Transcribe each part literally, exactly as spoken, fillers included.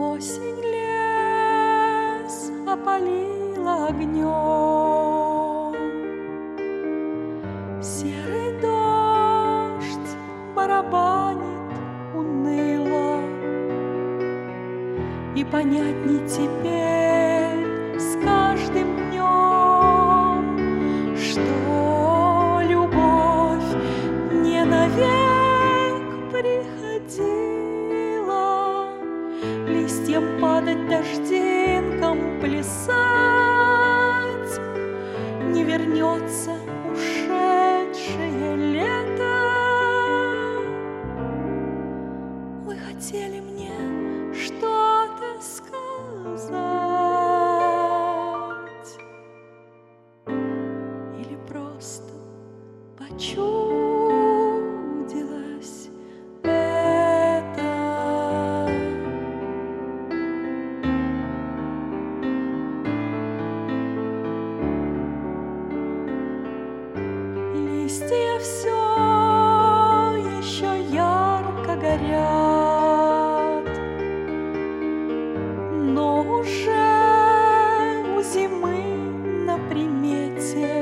Осень лес опалила огнем, серый дождь барабанит уныло, и понятней теперь с каждым днем, что любовь не навек приходила, листьям падать, дождинкам плясать, не вернется ушедшее лето. Вы хотели мне что-то сказать или просто почудилось это? Листья все еще ярко горят, но уже у зимы на примете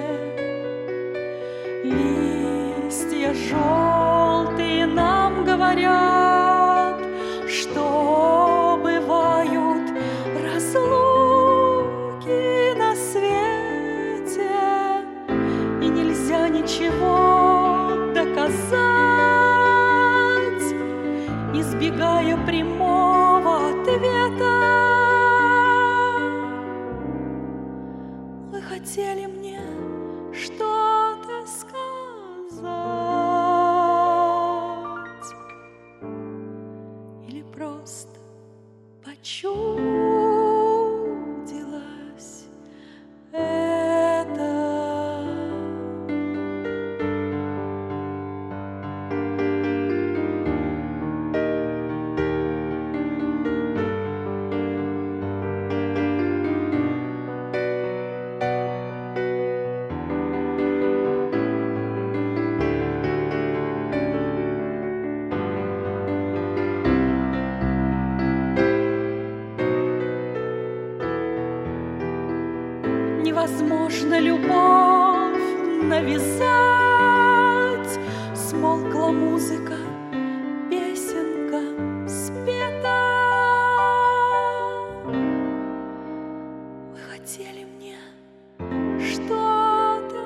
листья желтые нам говорят, что бывают разлуки на свете, и нельзя ничего доказать, избегая прямого ответа. Вы хотели мне что-то сказать или просто почудилось это? Невозможно любовь навязать, смолкла музыка, песенка спета. Вы хотели мне что-то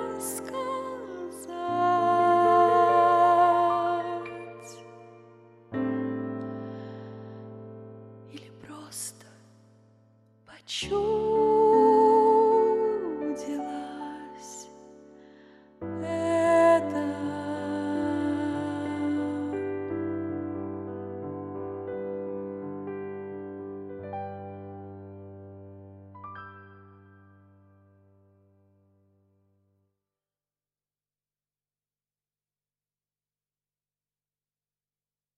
сказать или просто почувствовать?